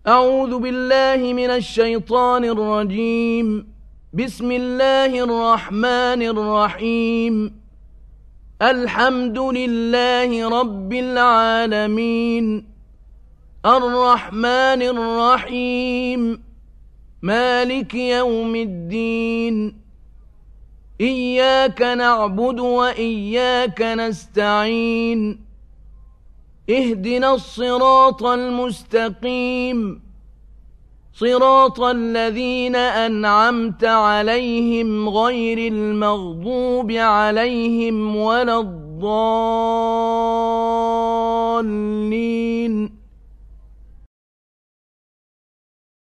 أعوذ بالله من الشيطان الرجيم. بسم الله الرحمن الرحيم. الحمد لله رب العالمين، الرحمن الرحيم، مالك يوم الدين. إياك نعبد وإياك نستعين. اهدنا الصراط المستقيم، صراط الذين أنعمت عليهم غير المغضوب عليهم ولا الضالين.